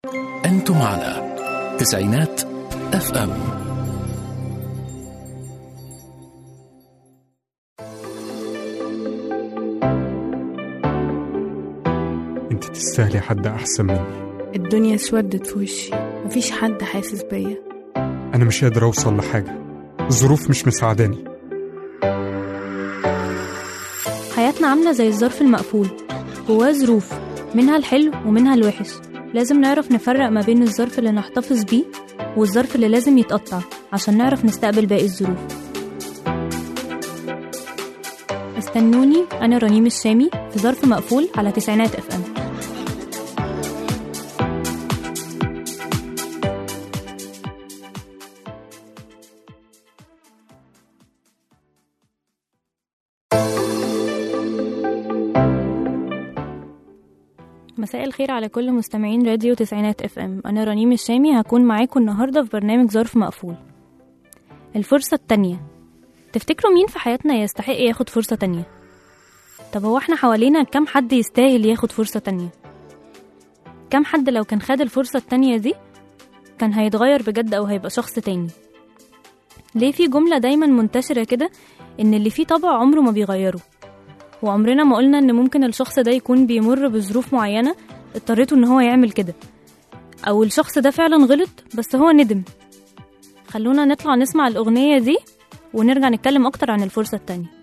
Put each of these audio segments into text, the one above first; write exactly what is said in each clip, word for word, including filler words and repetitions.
أنتم على تسعينات اف ام. انت تستاهلي حد احسن مني. الدنيا اسودت في وشي، مفيش حد حاسس بيا. انا مش قادر اوصل لحاجة، الظروف مش مساعداني. حياتنا عاملة زي الظرف المقفول، جواه ظروف منها الحلو ومنها الوحش. لازم نعرف نفرق ما بين الظرف اللي نحتفظ بيه والظرف اللي لازم يتقطع عشان نعرف نستقبل باقي الظروف. استنوني أنا رنيم الشامي في ظرف مقفول على تسعينات اف ام. مساء الخير على كل مستمعين راديو تسعينات اف ام. انا رنيم الشامي هكون معاكم النهارده في برنامج ظرف مقفول. الفرصه التانية، تفتكروا مين في حياتنا يستحق ياخد فرصه تانية؟ طب هو احنا حوالينا كم حد يستاهل ياخد فرصه تانية؟ كم حد لو كان خد الفرصه التانية دي كان هيتغير بجد او هيبقى شخص تاني؟ ليه في جمله دايما منتشره كده ان اللي فيه طبع عمره ما بيغيره، وعمرنا ما قلنا ان ممكن الشخص ده يكون بيمر بظروف معينة اضطريته ان هو يعمل كده، او الشخص ده فعلا غلط بس هو ندم. خلونا نطلع نسمع الأغنية دي ونرجع نتكلم اكتر عن الفرصة التانية.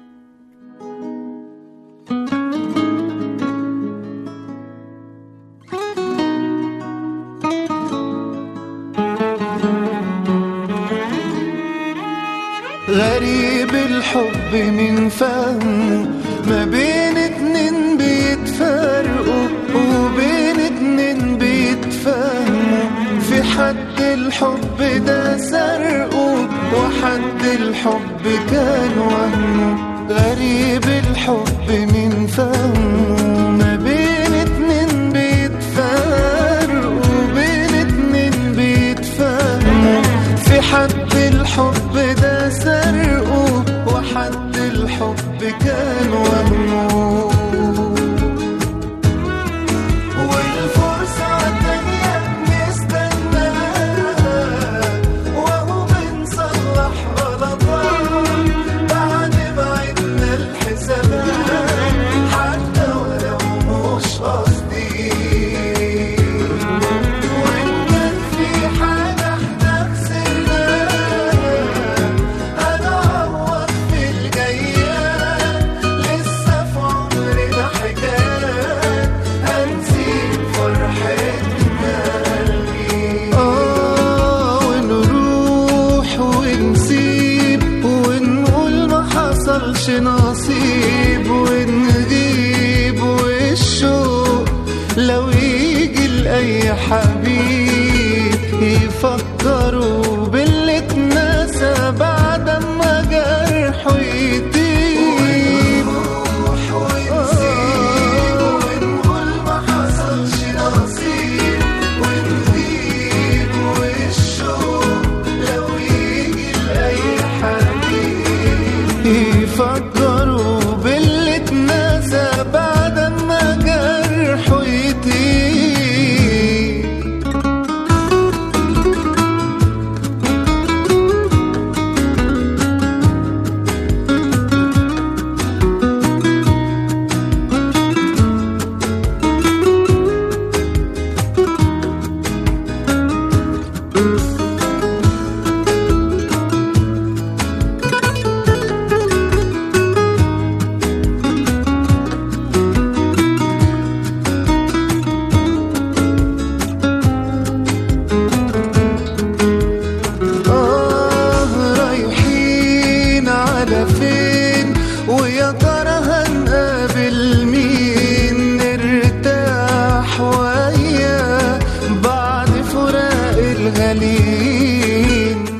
غريب الحب من فهمه، ما بين اتنين بيتفرقوا وبين اتنين بيتفهموا. في حد الحب ده سرقه وحد الحب كان وهمه. غريب الحب من فهمه، ما بين اتنين بيتفرقوا وبين اتنين بيتفهموا. في حد الحب ده سرقه وحد الحب كان وهمه. والفرصة التانية بنستناها وهو بنصلح غلطات بعد ما عدنا الحسابات، حتى ولو مش قصدي. وإن كان في حاجة احنا خسرناها هنعوض في الجايات. لسه في عمرنا حكايات هنسيب فرحتنا قلبي. آه ونروح ونسيب ونقول ما حصلش نصيب، ونغيب والشوق لو يجي لأي حبيب يفكروا باللي اتنسى بعد ما جرحه يطيب. ونروح ونسيب ونقول ما حصلش نصيب، ونغيب والشوق لو يجي لأي حبيب يفكروا باللي اتنسى بعد ما جرحه يطيب. آه رايحين على فين ويا ترى هنقابل مين؟ نرتاح وياه بعد فراق الغالين.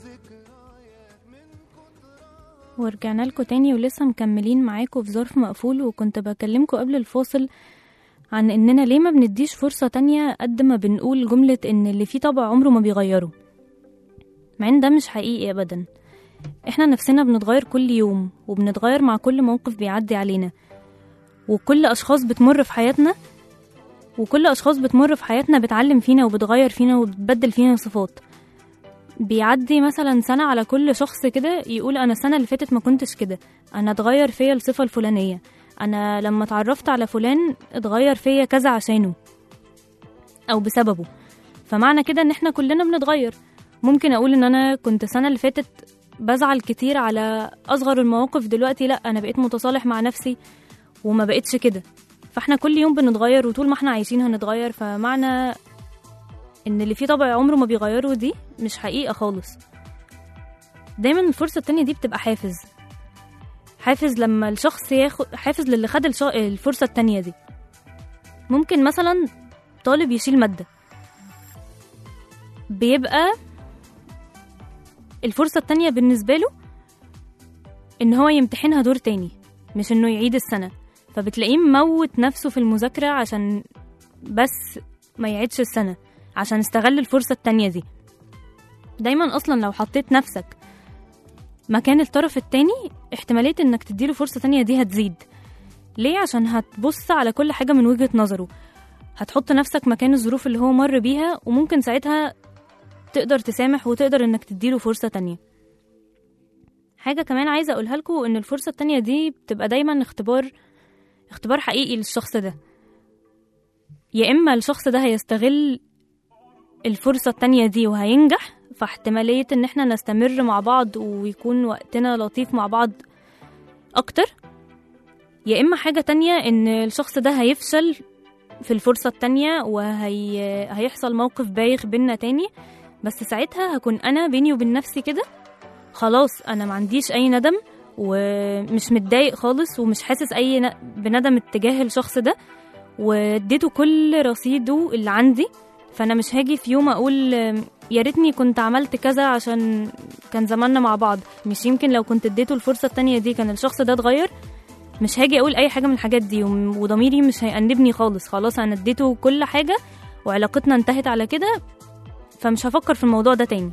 ورجعنا لكم تاني ولسه مكملين معاكم في ظرف مقفول. وكنت بكلمكم قبل الفاصل عن اننا ليه ما بنديش فرصة تانية قد ما بنقول جملة ان اللي فيه طبع عمره ما بيغيره، مع ان ده مش حقيقي ابدا. احنا نفسنا بنتغير كل يوم وبنتغير مع كل موقف بيعدي علينا، وكل اشخاص بتمر في حياتنا وكل أشخاص بتمر في حياتنا بتعلم فينا وبتغير فينا وبتبدل فينا صفات. بيعدي مثلا سنة على كل شخص كده يقول أنا السنة اللي فاتت ما كنتش كده، أنا اتغير فيا الصفة الفلانية، أنا لما اتعرفت على فلان اتغير فيا كذا عشانه أو بسببه. فمعنى كده إن احنا كلنا بنتغير. ممكن أقول إن أنا كنت السنة اللي فاتت بزعل كتير على أصغر المواقف، دلوقتي لأ، أنا بقيت متصالح مع نفسي وما بقيتش كده. فاحنا كل يوم بنتغير، وطول ما احنا عايشين هنتغير. فمعنى ان اللي فيه طبع عمره ما بيغيره دي مش حقيقة خالص. دايما الفرصة التانية دي بتبقى حافز حافز لما الشخص ياخد حافز للي خد الش... الفرصة التانية دي. ممكن مثلا طالب يشيل مادة، بيبقى الفرصة التانية بالنسبة له ان هو يمتحنها دور تاني، مش انه يعيد السنة. فبتلاقيه موت نفسه في المذاكرة عشان بس ما يعيدش السنة، عشان استغل الفرصة التانية دي. دايما أصلا لو حطيت نفسك مكان الطرف التاني، احتمالية انك تديله فرصة تانية دي هتزيد. ليه؟ عشان هتبص على كل حاجة من وجهة نظره، هتحط نفسك مكان الظروف اللي هو مر بيها، وممكن ساعتها تقدر تسامح وتقدر انك تديله فرصة تانية. حاجة كمان عايزة أقولها لكم، ان الفرصة التانية دي بتبقى دايما اختبار اختبار حقيقي للشخص ده. يا إما الشخص ده هيستغل الفرصة التانية دي وهينجح، فاحتمالية ان احنا نستمر مع بعض ويكون وقتنا لطيف مع بعض اكتر. يا اما حاجة تانية ان الشخص ده هيفشل في الفرصة التانية وهيحصل موقف بايخ بينا تاني. بس ساعتها هكون انا بيني وبين نفسي كده خلاص، انا ما عنديش اي ندم ومش متضايق خالص ومش حاسس اي بندم اتجاه الشخص ده، واديته كل رصيده اللي عندي. فانا مش هاجي في يوم اقول يا ريتني كنت عملت كذا عشان كان زماننا مع بعض، مش يمكن لو كنت اديته الفرصة التانية دي كان الشخص ده اتغير. مش هاجي اقول اي حاجة من الحاجات دي، وضميري مش هيأنبني خالص. خلاص انا اديته كل حاجة وعلاقتنا انتهت على كده، فمش هفكر في الموضوع ده تاني.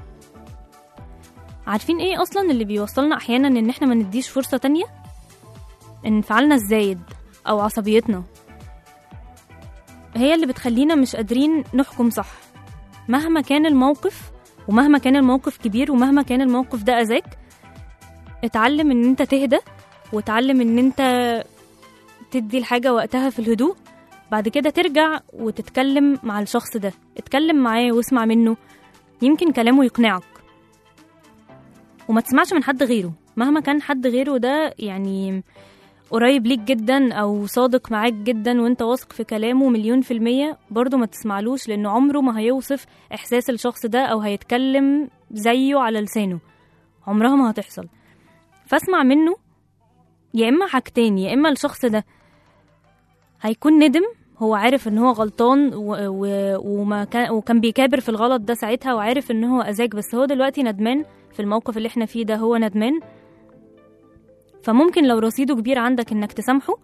عارفين ايه اصلا اللي بيوصلنا احيانا ان احنا ما نديش فرصة تانية؟ انفعالنا الزايد او عصبيتنا هي اللي بتخلينا مش قادرين نحكم صح. مهما كان الموقف، ومهما كان الموقف كبير، ومهما كان الموقف ده أذاك، اتعلم ان انت تهدى، وتعلم ان انت تدي الحاجة وقتها في الهدوء. بعد كده ترجع وتتكلم مع الشخص ده، اتكلم معاه واسمع منه، يمكن كلامه يقنعك. وما تسمعش من حد غيره، مهما كان حد غيره ده يعني قريب ليك جدا او صادق معاك جدا وانت واثق في كلامه مليون في المية، برضو ما تسمعلوش، لانه عمره ما هيوصف احساس الشخص ده او هيتكلم زيه على لسانه، عمرها ما هتحصل. فاسمع منه، يا اما حاجتين، يا اما الشخص ده هيكون ندم، هو عارف ان هو غلطان و... و... وما كان... وكان بيكابر في الغلط ده ساعتها، وعارف ان هو اذاك، بس هو دلوقتي ندمان في الموقف اللي احنا فيه ده، هو ندمان. فممكن لو رصيده كبير عندك انك تسامحه.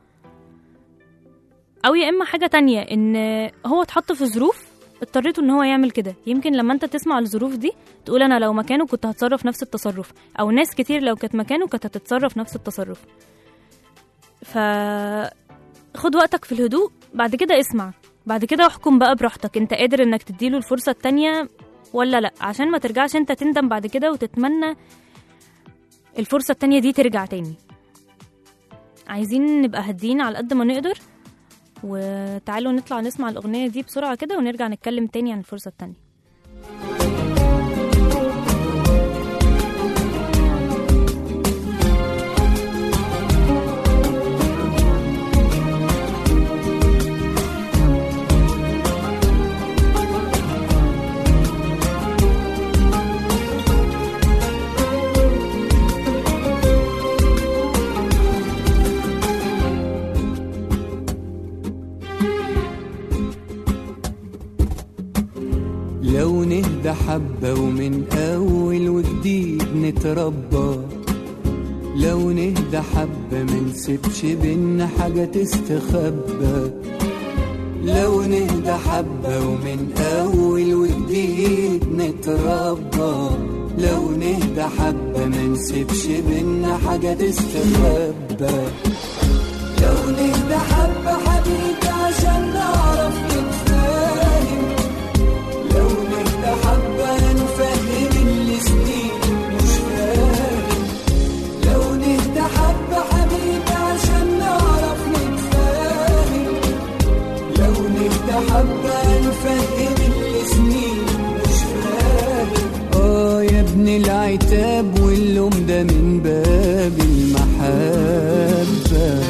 او يا اما حاجة تانية، ان هو اتحط في ظروف اضطريته ان هو يعمل كده، يمكن لما انت تسمع الظروف دي تقول انا لو مكانه كنت هتصرف نفس التصرف، او ناس كتير لو كانت مكانه كانت هتتصرف نفس التصرف. فخد وقتك في الهدوء، بعد كده اسمع، بعد كده احكم بقى براحتك، انت قادر انك تديله الفرصة التانية ولا لا، عشان ما ترجعش انت تندم بعد كده وتتمنى الفرصة التانية دي ترجع تاني. عايزين نبقى هادين على قد ما نقدر، وتعالوا نطلع نسمع الأغنية دي بسرعة كده ونرجع نتكلم تاني عن الفرصة التانية. لو نهدى حبة ومن أول وجديد نتربى، لو نهدى حبة منسيبش بينا حاجة تستخبى، لو نهدى حبة ومن أول وجديد نتربى، لو نهدى حبة منسيبش بينا حاجة تستخبى، لو نهدى حبة حبيبي عشان نعرف حبة نفهم السنين مش فاهم. اه يا ابن العتاب واللوم ده من باب المحبة.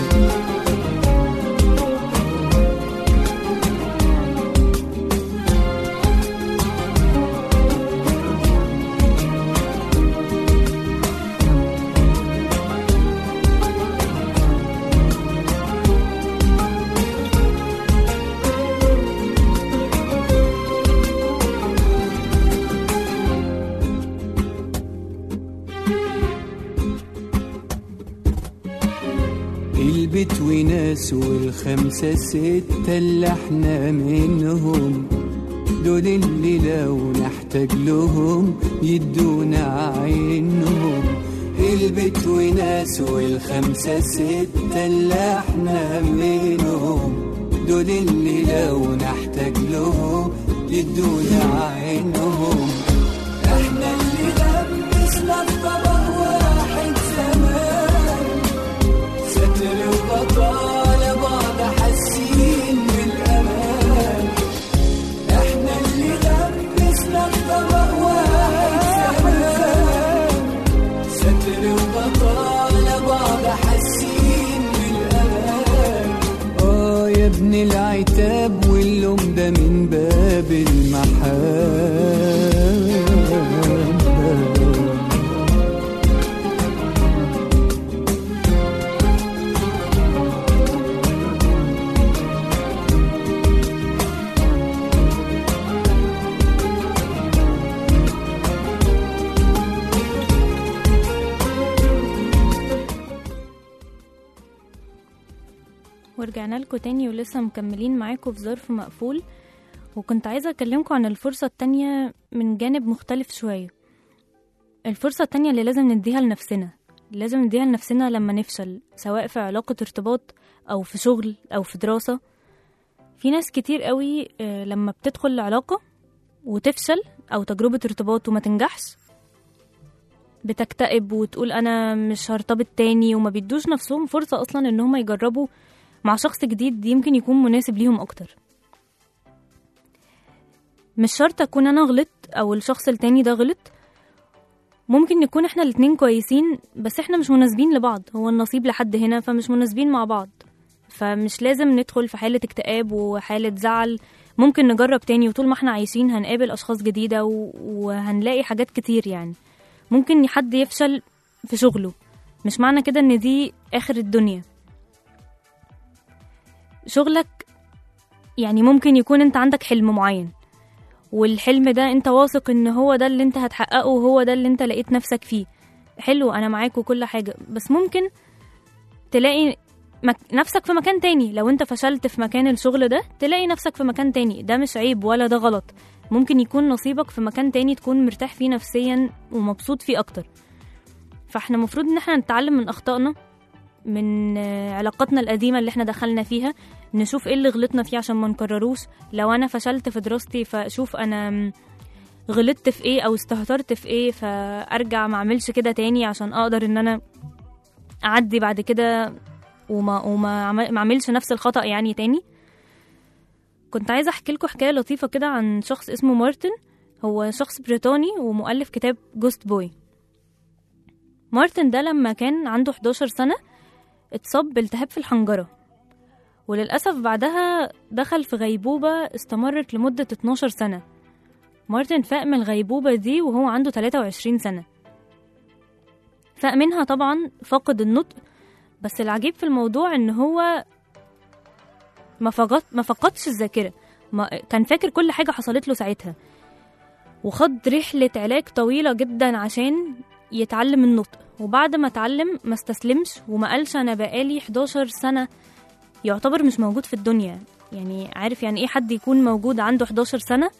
البيت وناس والخمسة ستة اللي احنا منهم، دول اللي لو نحتاج لهم يدونا عينهم. البيت وناس والخمسة ستة اللي احنا منهم، دول اللي لو نحتاج لهم يدونا عينهم. احنا اللي غمسنا الطبق واحد زمان، ستر وبطالة بعض حاسين بالأمان. احنا اللي غمسنا الطبق واحد زمان، ستر وبطالة بعض حاسين بالأمان. اه يا ابن العتاب واللوم ده من باب المحبة. ورجعنا لكم تاني ولسه مكملين معاكم في ظرف مقفول. وكنت عايزة أكلمكم عن الفرصة التانية من جانب مختلف شوية. الفرصة التانية اللي لازم نديها لنفسنا، لازم نديها لنفسنا لما نفشل، سواء في علاقة ارتباط أو في شغل أو في دراسة. في ناس كتير قوي لما بتدخل علاقة وتفشل أو تجربة ارتباط وما تنجحش بتكتئب وتقول أنا مش هرتبط تاني، وما بيدوش نفسهم فرصة أصلا إن هم يجربوا مع شخص جديد يمكن يكون مناسب ليهم أكتر. مش شرط أكون أنا غلط أو الشخص التاني ده غلط، ممكن نكون احنا الاتنين كويسين بس احنا مش مناسبين لبعض، هو النصيب لحد هنا فمش مناسبين مع بعض. فمش لازم ندخل في حالة اكتئاب وحالة زعل، ممكن نجرب تاني، وطول ما احنا عايشين هنقابل أشخاص جديدة وهنلاقي حاجات كتير. يعني ممكن حد يفشل في شغله، مش معنى كده ان دي آخر الدنيا. شغلك يعني ممكن يكون انت عندك حلم معين، والحلم ده انت واثق ان هو ده اللي انت هتحققه وهو ده اللي انت لقيت نفسك فيه. حلو، انا معاك وكل حاجة، بس ممكن تلاقي مك... نفسك في مكان تاني. لو انت فشلت في مكان الشغل ده تلاقي نفسك في مكان تاني، ده مش عيب ولا ده غلط. ممكن يكون نصيبك في مكان تاني تكون مرتاح فيه نفسيا ومبسوط فيه اكتر. فاحنا مفروض ان احنا نتعلم من اخطائنا، من علاقاتنا القديمة اللي احنا دخلنا فيها، نشوف ايه اللي غلطنا فيه عشان ما نكرروش. لو انا فشلت في دراستي فاشوف انا غلطت في ايه او استهترت في ايه، فارجع ما اعملش كده تاني عشان اقدر ان انا اعدي بعد كده وما وما ما اعملش نفس الخطأ يعني تاني. كنت عايزة احكي لكم حكاية لطيفة كده عن شخص اسمه مارتن. هو شخص بريطاني ومؤلف كتاب جوست بوي. مارتن ده لما كان عنده حداشر سنة اتصاب بالتهاب في الحنجرة، وللأسف بعدها دخل في غيبوبة استمرت لمدة اتناشر سنة. مارتن فاق من الغيبوبة دي وهو عنده تلاتة وعشرين سنة. فاق منها طبعا، فقد النطق، بس العجيب في الموضوع ان هو ما فقد ما فقدش الذاكرة، كان فاكر كل حاجة حصلت له ساعتها، وخد رحلة علاج طويلة جدا عشان يتعلم النطق. وبعد ما اتعلم ما استسلمش وما قالش انا بقالي حداشر سنة يعتبر مش موجود في الدنيا. يعني عارف يعني ايه حد يكون موجود عنده حداشر سنة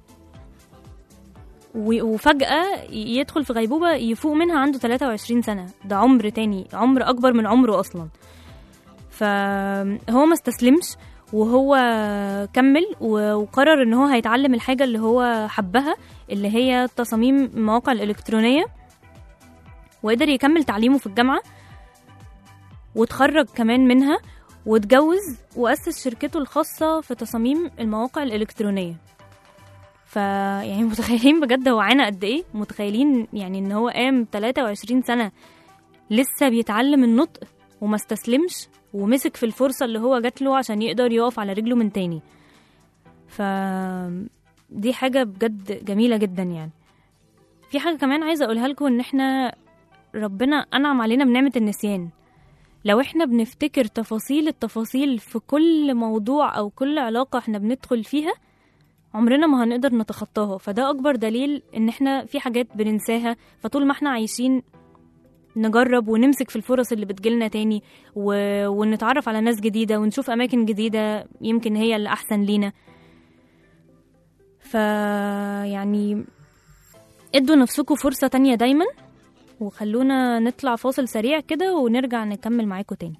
وفجأة يدخل في غيبوبة يفوق منها عنده تلاتة وعشرين سنة؟ ده عمر تاني، عمر أكبر من عمره أصلا. فهو ما استسلمش وهو كمل وقرر ان هو هيتعلم الحاجة اللي هو حبها، اللي هي تصاميم المواقع الإلكترونية، وقدر يكمل تعليمه في الجامعة وتخرج كمان منها. واتجوز وأسس شركته الخاصة في تصاميم المواقع الإلكترونية. ف يعني متخيلين بجد هو عانى قد ايه؟ متخيلين يعني ان هو قام ثلاثة وعشرين سنة لسه بيتعلم النطق وما استسلمش ومسك في الفرصة اللي هو جات له عشان يقدر يقف على رجله من تاني. ف دي حاجة بجد جميلة جدا. يعني في حاجة كمان عايزة أقولها لكم، إن إحنا ربنا أنعم علينا بنعمة النسيان. لو إحنا بنفتكر تفاصيل التفاصيل في كل موضوع أو كل علاقة إحنا بندخل فيها، عمرنا ما هنقدر نتخطاها. فده أكبر دليل إن إحنا في حاجات بننساها. فطول ما إحنا عايشين نجرب ونمسك في الفرص اللي بتجيلنا تاني و... ونتعرف على ناس جديدة ونشوف أماكن جديدة يمكن هي اللي أحسن لينا. ف يعني ادوا نفسكم فرصة تانية دايما، وخلونا نطلع فاصل سريع كده ونرجع نكمل معاكم تاني.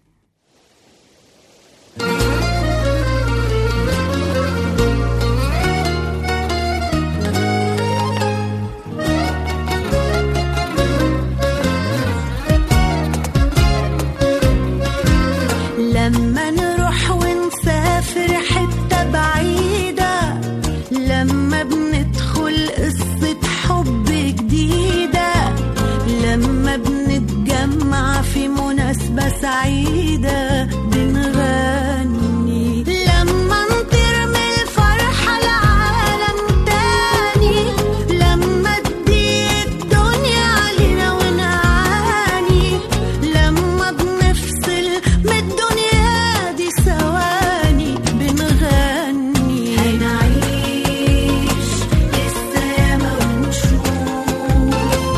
لما نروح ونسافر حتة بعيدة، لما بندخل قصة حب جديدة، لما بنتجمع في مناسبة سعيدة بنغني، لما نطير من الفرحة لعالم تاني، لما تضيق الدنيا علينا ونعاني، لما بنفصل من الدنيا دي ثواني بنغني. هنعيش لسه ياما ونشوف،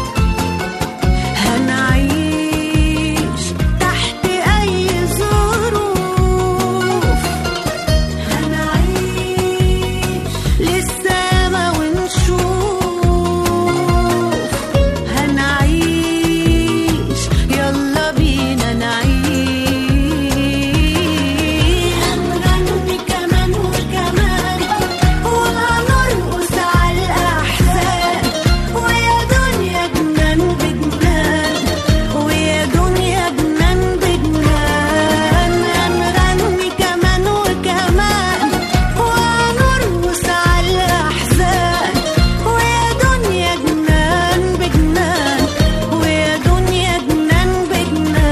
هنعيش تحت أي ظروف، هنعيش لسه ياما ونشوف، هنعيش يلا بينا نعيش. هنغني كمان وكمان وهنرقص على الأحزان، ويا دنيا جنان بجنان، ويا دنيا جنان بجنان. هنغني كمان وكمان وهنرقص على الأحزان، ويا دنيا جنان بجنان، ويا دنيا جنان بجنان.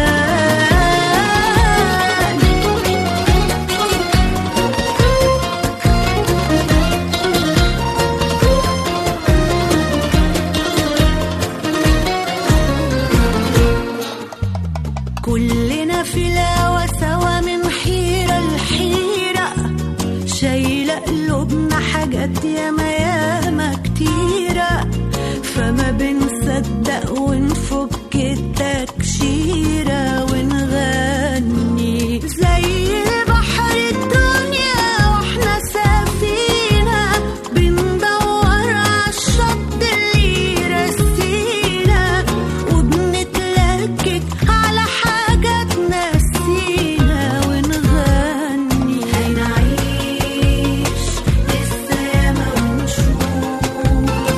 كلنا في الهوا سوا من حيرة لحيرة، شايلة قلوبنا حاجات ياما ياما كتيرة، فما بنصدق ونفك التكشيرة ونغني زي البحر الدنيا واحنا سفينة، بندور عالشط اللي يرسينا، وبنتلكك على حاجة تنسينا ونغني. هنعيش لسه ياما ونشوف،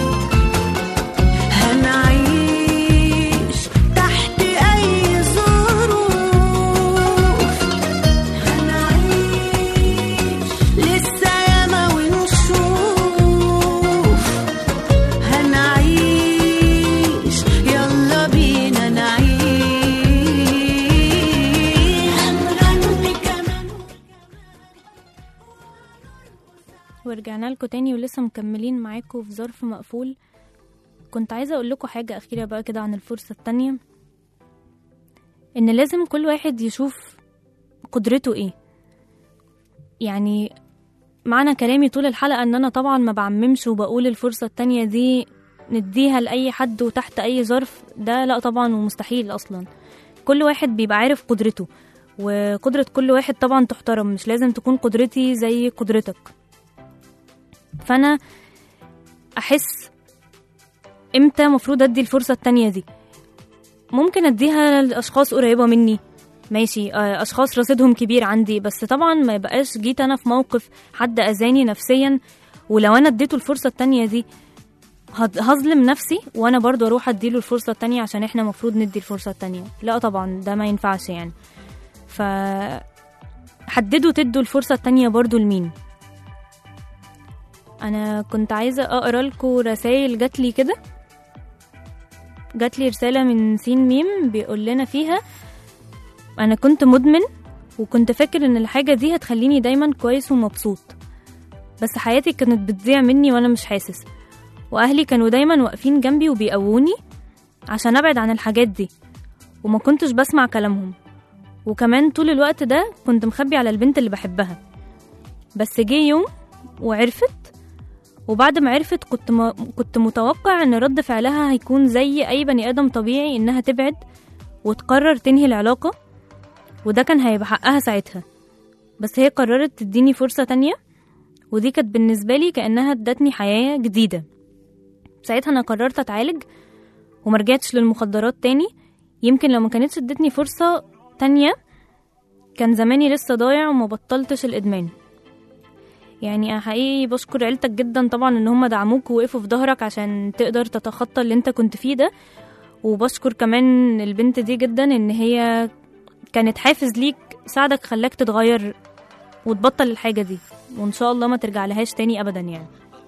هنعيش تحت أي ظروف، هنعيش لسه ياما ونشوف، هنعيش يلا بينا نعيش. هنغني كمان. ورجعنا لكم تاني ولسه مكملين معاكم في ظرف مقفول. كنت عايزة أقول لكم حاجة أخيرة بقى كده عن الفرصة التانية، إن لازم كل واحد يشوف قدرته إيه. يعني معنى كلامي طول الحلقة إن أنا طبعا ما بعممش وبقول الفرصة التانية دي نديها لأي حد وتحت أي ظرف، ده لا طبعا ومستحيل أصلا. كل واحد بيبقى عارف قدرته، وقدرة كل واحد طبعا تحترم، مش لازم تكون قدرتي زي قدرتك. فأنا أحس إمتى مفروض أدي الفرصة التانية دي. ممكن أديها لأشخاص قريبة مني، ماشي، أشخاص رصيدهم كبير عندي، بس طبعا ما يبقاش جيت أنا في موقف حد أذاني نفسيا، ولو أنا اديته الفرصة التانية دي هظلم نفسي، وأنا برضو أروح أديله الفرصة التانية عشان إحنا مفروض ندي الفرصة التانية. لا طبعا ده ما ينفعش يعني. ف حددوا تدوا الفرصة التانية برضو لمين. انا كنت عايزة اقرا لكم رسائل جاتلي كده. جاتلي رسالة من سين ميم بيقول لنا فيها: انا كنت مدمن وكنت فاكر ان الحاجة دي هتخليني دايما كويس ومبسوط، بس حياتي كانت بتضيع مني وانا مش حاسس، واهلي كانوا دايما واقفين جنبي وبيقووني عشان ابعد عن الحاجات دي، وما كنتش بسمع كلامهم، وكمان طول الوقت ده كنت مخبي على البنت اللي بحبها. بس جه يوم وعرفت، وبعد ما عرفت كنت م... كنت متوقع ان رد فعلها هيكون زي اي بني ادم طبيعي، انها تبعد وتقرر تنهي العلاقة، وده كان هيبقى حقها ساعتها. بس هي قررت تديني فرصة تانية، ودي كانت بالنسبة لي كأنها ادتني حياة جديدة. ساعتها انا قررت اتعالج ومرجعتش للمخدرات تاني. يمكن لو ما كانتش ادتني فرصة تانية كان زماني لسه ضايع وما بطلتش الادمان. يعني حقيقي بشكر عيلتك جدا طبعا ان هم دعموك ووقفوا في ظهرك عشان تقدر تتخطى اللي انت كنت فيه ده، وبشكر كمان البنت دي جدا ان هي كانت حافز ليك، ساعدك خلاك تتغير وتبطل الحاجة دي، وان شاء الله ما ترجع لهاش تاني ابدا يعني.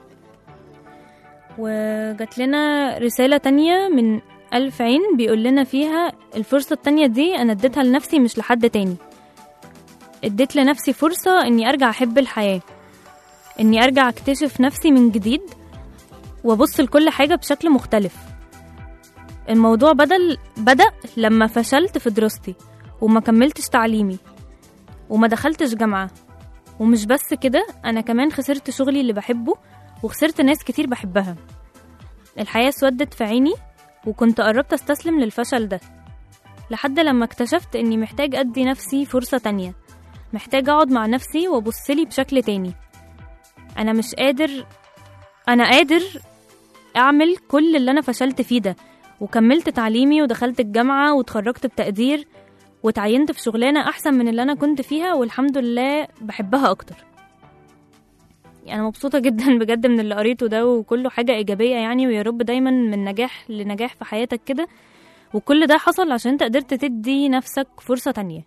وجات لنا رسالة تانية من ألف عين بيقول لنا فيها: الفرصة التانية دي انا اديتها لنفسي مش لحد تاني، اديت لنفسي فرصة اني ارجع احب الحياة، اني ارجع اكتشف نفسي من جديد وابص لكل حاجة بشكل مختلف. الموضوع بدل بدأ لما فشلت في دراستي وما كملتش تعليمي وما دخلتش جامعة، ومش بس كده، انا كمان خسرت شغلي اللي بحبه وخسرت ناس كتير بحبها. الحياة اسودت في عيني وكنت قربت استسلم للفشل ده، لحد لما اكتشفت اني محتاج ادي نفسي فرصة تانية، محتاج اقعد مع نفسي وابصلي بشكل تاني. انا مش قادر انا قادر اعمل كل اللي انا فشلت فيه ده، وكملت تعليمي ودخلت الجامعة وتخرجت بتقدير وتعينت في شغلانة احسن من اللي انا كنت فيها، والحمد لله بحبها اكتر. يعني انا مبسوطة جدا بجد من اللي قريته ده، وكله حاجة ايجابية يعني، ويا رب دايما من نجاح لنجاح في حياتك كده. وكل ده حصل عشان انت قدرت تدي نفسك فرصة تانية.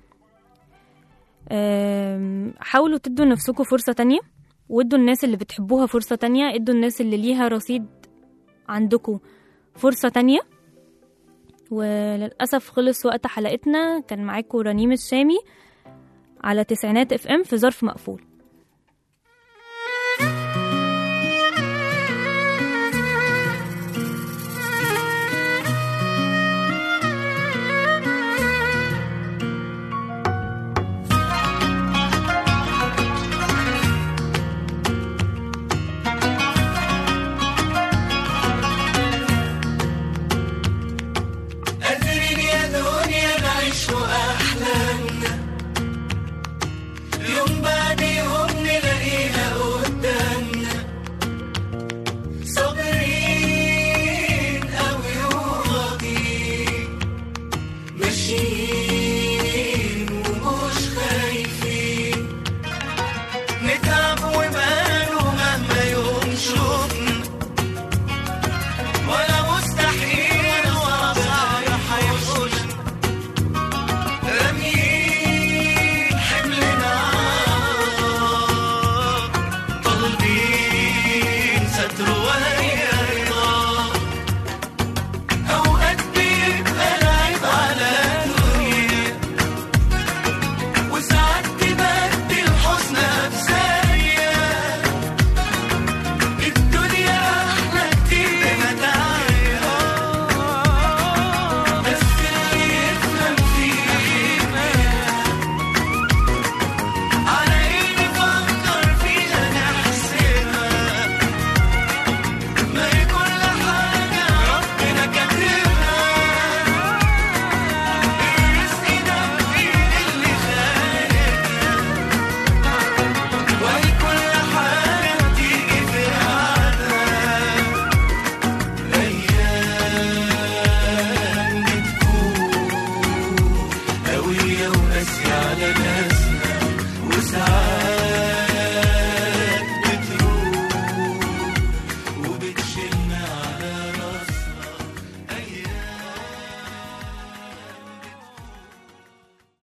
حاولوا تدوا نفسكم فرصة تانية، وادوا الناس اللي بتحبوها فرصة تانية، ادوا الناس اللي ليها رصيد عندكم فرصة تانية. وللأسف خلص وقت حلقتنا. كان معاكم رنيم الشامي على تسعينات اف ام في ظرف مقفول.